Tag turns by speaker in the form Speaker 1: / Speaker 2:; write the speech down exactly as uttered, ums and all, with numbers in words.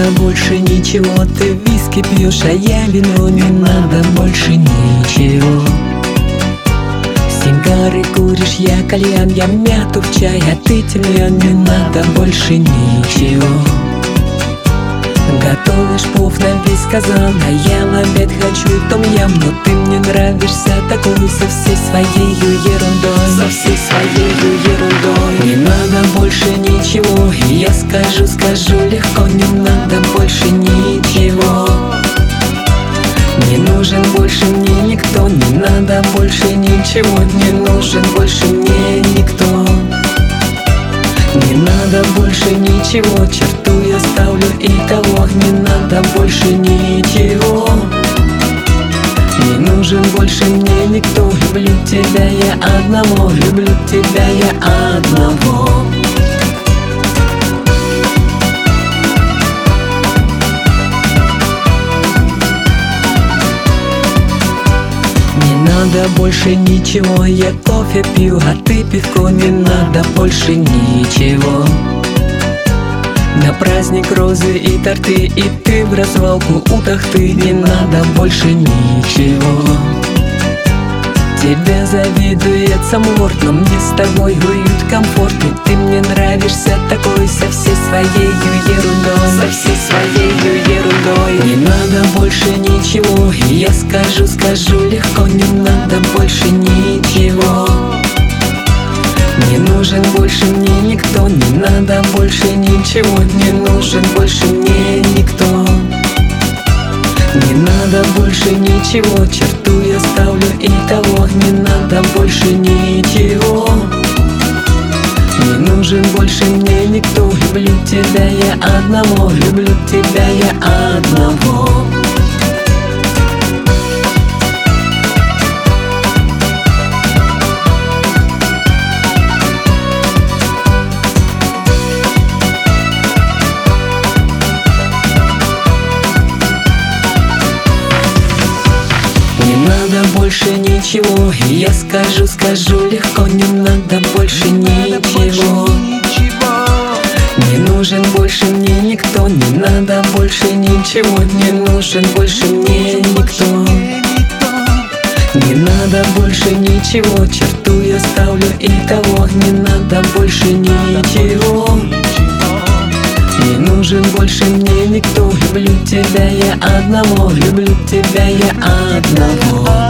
Speaker 1: надо больше ничего. Ты виски пьешь, а я вино. Не надо больше ничего. Сигары куришь, я кальян, я мяту в чай, а ты тельян. Не надо больше ничего. Готовишь плов на весь казан, а я в обед хочу том-ям. Но ты мне нравишься такой, со всей своей ерундой, со всей своей ерундой. Не надо больше ничего, и я скажу, скажу легко. Не надо больше ничего. Не нужен больше мне никто, не надо больше ничего. Не нужен больше мне никто. Не надо больше ничего, черту я ставлю и того. Не надо больше ничего. Не нужен больше мне никто. Люблю тебя я одного, люблю тебя я одного. Не надо больше ничего, я кофе пью, а ты пивко. Не надо больше ничего. На праздник розы и торты, и ты в развалку у тахты. Не надо больше ничего. Тебе завидует сам лорд, но мне с тобой уют, комфорт. И ты мне нравишься такой, со всей своей ерундой, со всей своей ерундой. Не надо больше ничего, и я скажу, скажу легко. Не надо больше ничего. Не нужен больше мне никто, не надо больше ничего. Не нужен больше мне никто. Не надо больше ничего, черту я ставлю и того. Не надо больше ничего. Не нужен больше мне никто. Люблю тебя я одного, люблю тебя я одного. Не надо больше ничего, и я скажу, скажу легко. Не надо больше ничего. Не нужен больше мне никто. Не надо больше ничего. Не нужен больше мне никто. Не надо больше ничего, черту я ставлю и того. Не надо больше ничего. Не нужен больше мне никто. Люблю тебя я одного, люблю тебя я одного.